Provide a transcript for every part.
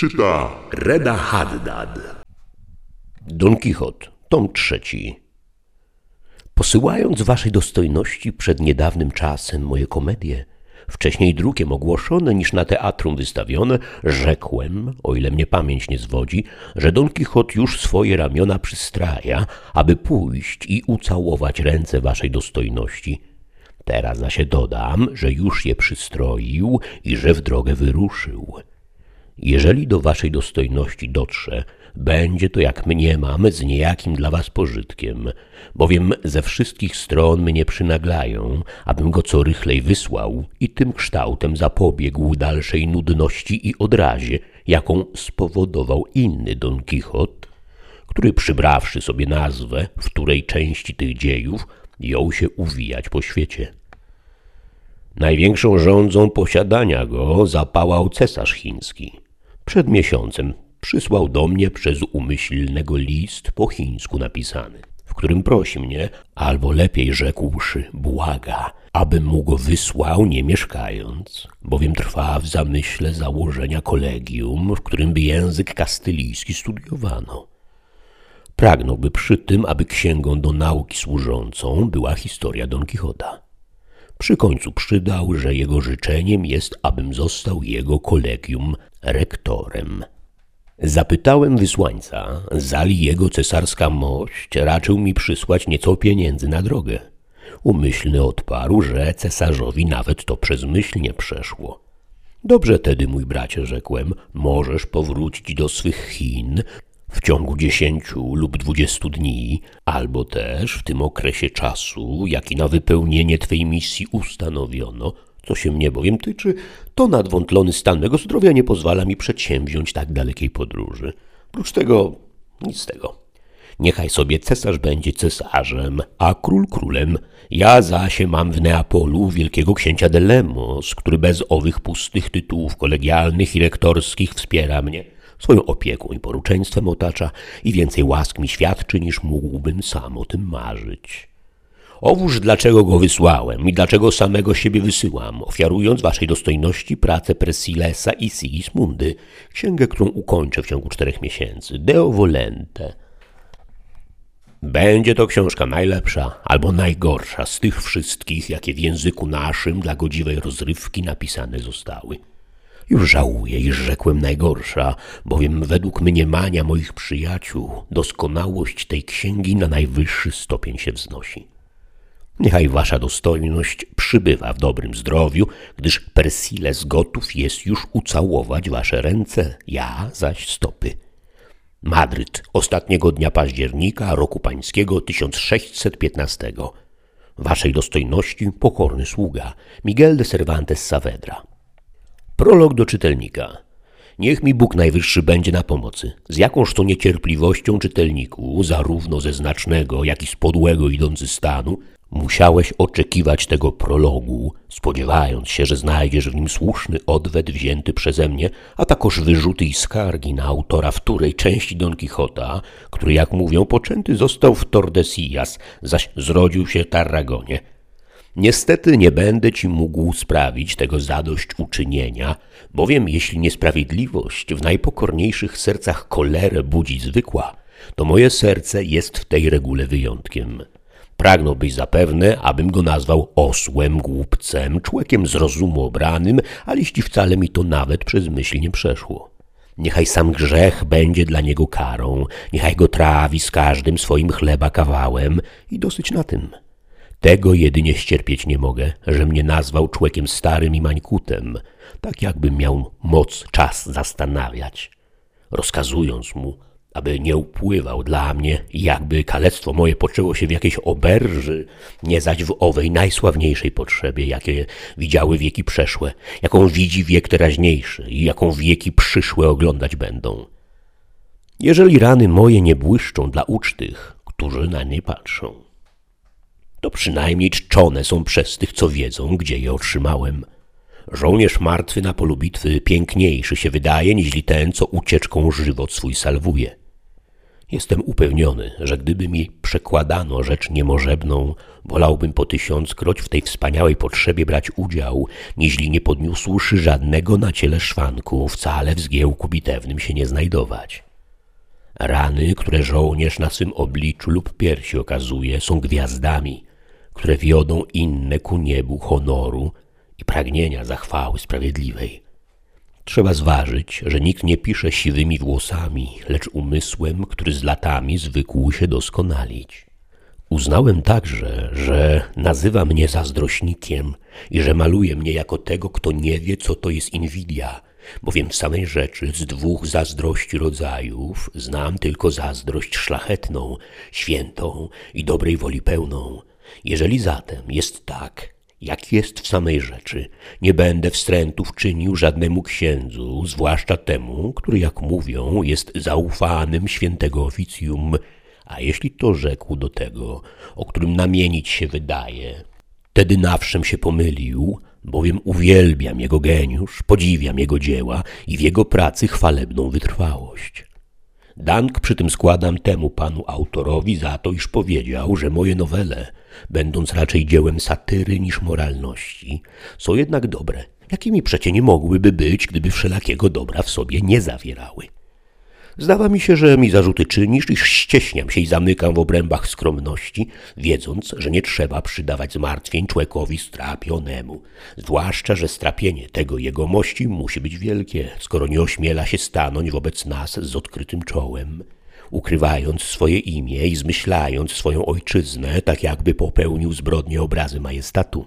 Czyta Reda Haddad. Don Kichot, tom 3. Posyłając waszej dostojności przed niedawnym czasem moje komedie, wcześniej drukiem ogłoszone niż na teatrum wystawione, rzekłem, o ile mnie pamięć nie zwodzi, że Don Kichot już swoje ramiona przystraja, aby pójść i ucałować ręce waszej dostojności. Teraz zaś dodam, że już je przystroił i że w drogę wyruszył. Jeżeli do waszej dostojności dotrze, będzie to, jak mniemam, z niejakim dla was pożytkiem, bowiem ze wszystkich stron mnie przynaglają, abym go co rychlej wysłał i tym kształtem zapobiegł dalszej nudności i odrazie, jaką spowodował inny Don Kichot, który przybrawszy sobie nazwę, w której części tych dziejów jął się uwijać po świecie. Największą żądzą posiadania go zapałał cesarz chiński. Przed miesiącem przysłał do mnie przez umyślnego list po chińsku napisany, w którym prosi mnie, albo lepiej rzekłszy, błaga, abym mu go wysłał nie mieszkając, bowiem trwa w zamyśle założenia kolegium, w którym by język kastylijski studiowano. Pragnąłby przy tym, aby księgą do nauki służącą była historia Don Kichota. Przy końcu przydał, że jego życzeniem jest, abym został jego kolegium rektorem. Zapytałem wysłańca, zali jego cesarska mość raczył mi przysłać nieco pieniędzy na drogę. Umyślny odparł, że cesarzowi nawet to przez myśl nie przeszło. Dobrze tedy, mój bracie, rzekłem, możesz powrócić do swych Chin w ciągu 10 lub 20 dni, albo też w tym okresie czasu, jaki na wypełnienie twej misji ustanowiono. Co się mnie bowiem tyczy, to nadwątlony stan mego zdrowia nie pozwala mi przedsięwziąć tak dalekiej podróży. Prócz tego nic z tego. Niechaj sobie cesarz będzie cesarzem, a król królem. Ja zaś mam w Neapolu wielkiego księcia de Lemos, który bez owych pustych tytułów kolegialnych i rektorskich wspiera mnie, swoją opieką i poruczeństwem otacza i więcej łask mi świadczy, niż mógłbym sam o tym marzyć. Owóż dlaczego go wysłałem i dlaczego samego siebie wysyłam, ofiarując waszej dostojności pracę Persilesa i Sigismundy, księgę, którą ukończę w ciągu 4 miesięcy, Deo volente. Będzie to książka najlepsza albo najgorsza z tych wszystkich, jakie w języku naszym dla godziwej rozrywki napisane zostały. Już żałuję, iż rzekłem najgorsza, bowiem według mniemania moich przyjaciół doskonałość tej księgi na najwyższy stopień się wznosi. Niechaj wasza dostojność przybywa w dobrym zdrowiu, gdyż Persiles gotów jest już ucałować wasze ręce, ja zaś stopy. Madryt, ostatniego dnia października roku pańskiego 1615. Waszej dostojności pokorny sługa Miguel de Cervantes Saavedra. Prolog do czytelnika. Niech mi Bóg Najwyższy będzie na pomocy. Z jakąż to niecierpliwością, czytelniku, zarówno ze znacznego, jak i z podłego idący stanu, musiałeś oczekiwać tego prologu, spodziewając się, że znajdziesz w nim słuszny odwet wzięty przeze mnie, a takoż wyrzuty i skargi na autora wtórej części Don Kichota, który, jak mówią, poczęty został w Tordesillas, zaś zrodził się w Tarragonie. Niestety nie będę ci mógł sprawić tego zadośćuczynienia, bowiem jeśli niesprawiedliwość w najpokorniejszych sercach cholerę budzi zwykła, to moje serce jest w tej regule wyjątkiem. Pragnąłbyś zapewne, abym go nazwał osłem, głupcem, człowiekiem z rozumu obranym, ale jeśli wcale mi to nawet przez myśl nie przeszło. Niechaj sam grzech będzie dla niego karą, niechaj go trawi z każdym swoim chleba kawałem i dosyć na tym. Tego jedynie ścierpieć nie mogę, że mnie nazwał człowiekiem starym i mańkutem, tak jakbym miał moc czas zastanawiać, rozkazując mu, aby nie upływał dla mnie, jakby kalectwo moje poczęło się w jakiejś oberży, nie zaś w owej najsławniejszej potrzebie, jakie widziały wieki przeszłe, jaką widzi wiek teraźniejszy i jaką wieki przyszłe oglądać będą. Jeżeli rany moje nie błyszczą dla ucztych, którzy na nie patrzą, to przynajmniej czczone są przez tych, co wiedzą, gdzie je otrzymałem. Żołnierz martwy na polu bitwy piękniejszy się wydaje, niźli ten, co ucieczką żywot swój salwuje. Jestem upewniony, że gdyby mi przekładano rzecz niemożebną, wolałbym po 1000-kroć w tej wspaniałej potrzebie brać udział, niźli nie podniósłszy żadnego na ciele szwanku, wcale w zgiełku bitewnym się nie znajdować. Rany, które żołnierz na swym obliczu lub piersi okazuje, są gwiazdami, które wiodą inne ku niebu honoru i pragnienia zachwały sprawiedliwej. Trzeba zważyć, że nikt nie pisze siwymi włosami, lecz umysłem, który z latami zwykł się doskonalić. Uznałem także, że nazywa mnie zazdrośnikiem i że maluje mnie jako tego, kto nie wie, co to jest inwidia, bowiem w samej rzeczy z 2 zazdrości rodzajów znam tylko zazdrość szlachetną, świętą i dobrej woli pełną. Jeżeli zatem jest tak, jak jest w samej rzeczy, nie będę wstrętów czynił żadnemu księdzu, zwłaszcza temu, który, jak mówią, jest zaufanym świętego oficjum, a jeśli to rzekł do tego, o którym namienić się wydaje, wtedy nawszem się pomylił, bowiem uwielbiam jego geniusz, podziwiam jego dzieła i w jego pracy chwalebną wytrwałość. Dank przy tym składam temu panu autorowi za to, iż powiedział, że moje nowele, będąc raczej dziełem satyry niż moralności, są jednak dobre, jakimi przecie nie mogłyby być, gdyby wszelakiego dobra w sobie nie zawierały. Zdawa mi się, że mi zarzuty czynisz, iż ścieśniam się i zamykam w obrębach skromności, wiedząc, że nie trzeba przydawać zmartwień człowiekowi strapionemu, zwłaszcza, że strapienie tego jegomości musi być wielkie, skoro nie ośmiela się stanąć wobec nas z odkrytym czołem, ukrywając swoje imię i zmyślając swoją ojczyznę, tak jakby popełnił zbrodnię obrazy majestatu.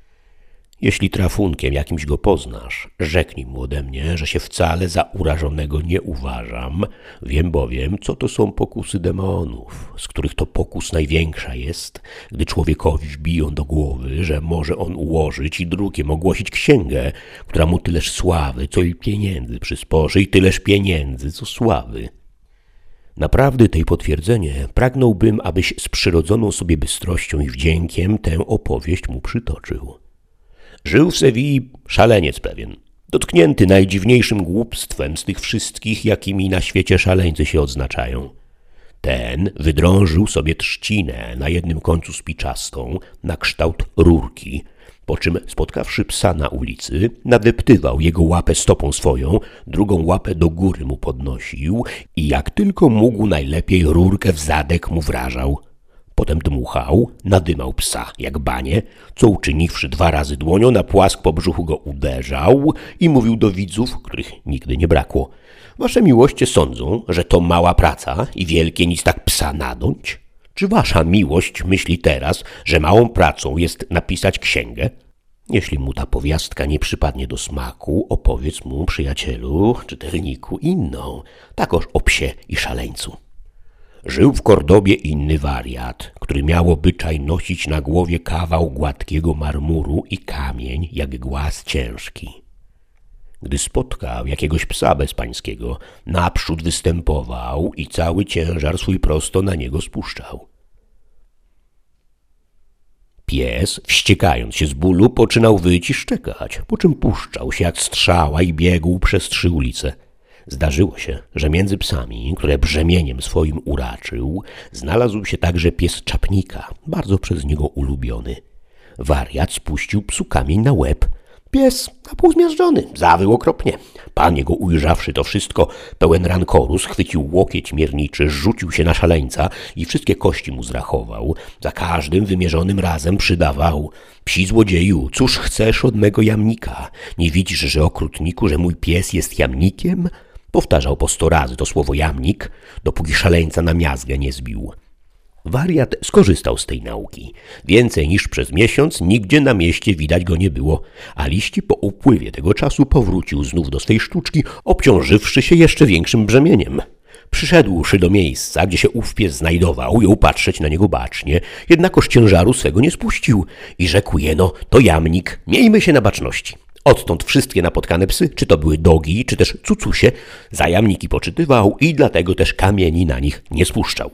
Jeśli trafunkiem jakimś go poznasz, rzeknij mu ode mnie, że się wcale za urażonego nie uważam, wiem bowiem, co to są pokusy demonów, z których to pokus największa jest, gdy człowiekowi wbiją do głowy, że może on ułożyć i drukiem ogłosić księgę, która mu tyleż sławy, co i pieniędzy przysporzy i tyleż pieniędzy, co sławy. Naprawdę tej potwierdzenie pragnąłbym, abyś z przyrodzoną sobie bystrością i wdziękiem tę opowieść mu przytoczył. Żył w Sewilli szaleniec pewien, dotknięty najdziwniejszym głupstwem z tych wszystkich, jakimi na świecie szaleńcy się odznaczają. Ten wydrążył sobie trzcinę na jednym końcu spiczastą, na kształt rurki, po czym spotkawszy psa na ulicy, nadeptywał jego łapę stopą swoją, drugą łapę do góry mu podnosił i jak tylko mógł najlepiej rurkę w zadek mu wrażał. Potem dmuchał, nadymał psa jak banie, co uczyniwszy 2 razy dłonią na płask po brzuchu go uderzał i mówił do widzów, których nigdy nie brakło: wasze miłoście sądzą, że to mała praca i wielkie nic tak psa nadąć? Czy wasza miłość myśli teraz, że małą pracą jest napisać księgę? Jeśli mu ta powiastka nie przypadnie do smaku, opowiedz mu, przyjacielu, czytelniku, inną, takoż o psie i szaleńcu. Żył w Kordobie inny wariat, który miał obyczaj nosić na głowie kawał gładkiego marmuru i kamień jak głaz ciężki. Gdy spotkał jakiegoś psa bezpańskiego, naprzód występował i cały ciężar swój prosto na niego spuszczał. Pies, wściekając się z bólu, poczynał wyć i szczekać, po czym puszczał się jak strzała i biegł przez 3 ulice. Zdarzyło się, że między psami, które brzemieniem swoim uraczył, znalazł się także pies czapnika, bardzo przez niego ulubiony. Wariat spuścił psu kamień na łeb. Pies, na pół zmiażdżony, zawył okropnie. Pan jego, ujrzawszy to wszystko, pełen rankoru, schwycił łokieć mierniczy, rzucił się na szaleńca i wszystkie kości mu zrachował. Za każdym wymierzonym razem przydawał: psi złodzieju, cóż chcesz od mego jamnika? Nie widzisz, że okrutniku, że mój pies jest jamnikiem? Powtarzał po 100 razy to słowo jamnik, dopóki szaleńca na miazgę nie zbił. Wariat skorzystał z tej nauki. Więcej niż przez miesiąc nigdzie na mieście widać go nie było, a liści po upływie tego czasu powrócił znów do swej sztuczki, obciążywszy się jeszcze większym brzemieniem. Przyszedłszy do miejsca, gdzie się ów pies znajdował, jął patrzeć na niego bacznie, jednakoż ciężaru swego nie spuścił i rzekł jeno: to jamnik, miejmy się na baczności. Odtąd wszystkie napotkane psy, czy to były dogi, czy też cucusie, za jamniki poczytywał i dlatego też kamieni na nich nie spuszczał.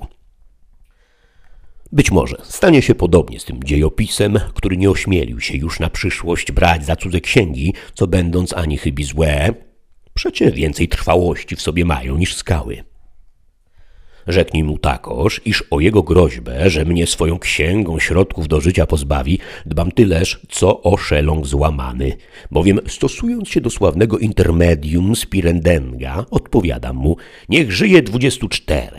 Być może stanie się podobnie z tym dziejopisem, który nie ośmielił się już na przyszłość brać za cudze księgi, co będąc ani chybi złe, przecie więcej trwałości w sobie mają niż skały. Rzeknij mu takoż, iż o jego groźbę, że mnie swoją księgą środków do życia pozbawi, dbam tyleż, co o szeląg złamany. Bowiem stosując się do sławnego intermedium z Pirendenga, odpowiadam mu, niech żyje 24.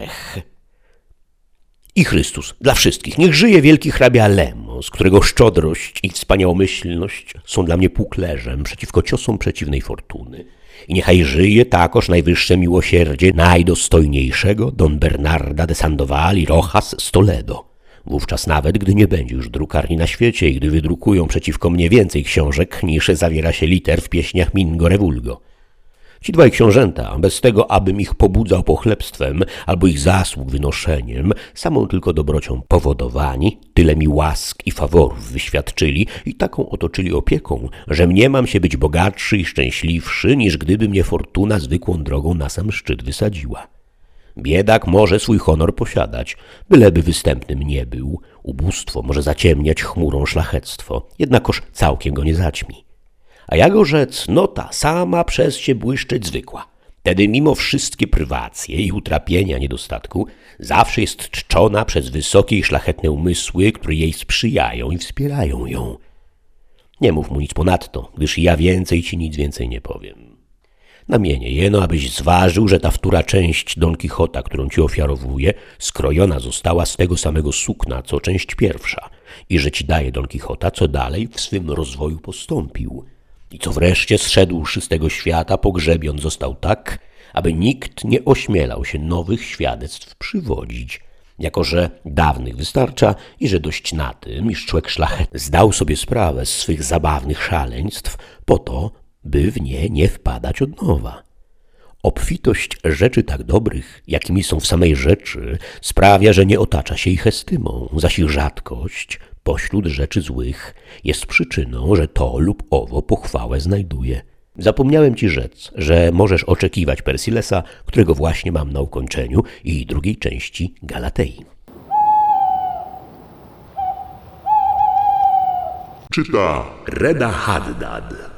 I Chrystus dla wszystkich, niech żyje wielki hrabia Lemos, którego szczodrość i wspaniałomyślność są dla mnie półklerzem przeciwko ciosom przeciwnej fortuny. I niechaj żyje takoż najwyższe miłosierdzie najdostojniejszego Don Bernarda de Sandoval i Rojas z Toledo. Wówczas nawet, gdy nie będzie już drukarni na świecie i gdy wydrukują przeciwko mnie więcej książek, niż zawiera się liter w pieśniach Mingo Revulgo. Ci dwaj książęta, bez tego, abym ich pobudzał pochlebstwem albo ich zasług wynoszeniem, samą tylko dobrocią powodowani, tyle mi łask i faworów wyświadczyli i taką otoczyli opieką, że mniemam się być bogatszy i szczęśliwszy, niż gdyby mnie fortuna zwykłą drogą na sam szczyt wysadziła. Biedak może swój honor posiadać, byleby występnym nie był. Ubóstwo może zaciemniać chmurą szlachectwo, jednakoż całkiem go nie zaćmi. A jago cnota sama przez się błyszczeć zwykła, tedy mimo wszystkie prywacje i utrapienia niedostatku, zawsze jest czczona przez wysokie i szlachetne umysły, które jej sprzyjają i wspierają ją. Nie mów mu nic ponadto, gdyż ja więcej ci nic więcej nie powiem. Namienię jeno, abyś zważył, że ta wtóra część Don Kichota, którą ci ofiarowuję, skrojona została z tego samego sukna, co część pierwsza i że ci daje Don Kichota, co dalej w swym rozwoju postąpił. I co wreszcie zszedłszy z tego świata, pogrzebion został tak, aby nikt nie ośmielał się nowych świadectw przywodzić, jako że dawnych wystarcza i że dość na tym, iż człowiek szlachetny zdał sobie sprawę z swych zabawnych szaleństw po to, by w nie nie wpadać od nowa. Obfitość rzeczy tak dobrych, jakimi są w samej rzeczy, sprawia, że nie otacza się ich estymą, zaś ich rzadkość pośród rzeczy złych jest przyczyną, że to lub owo pochwałę znajduje. Zapomniałem ci rzec, że możesz oczekiwać Persillesa, którego właśnie mam na ukończeniu, i drugiej części Galatei. Czyta Reda Haddad.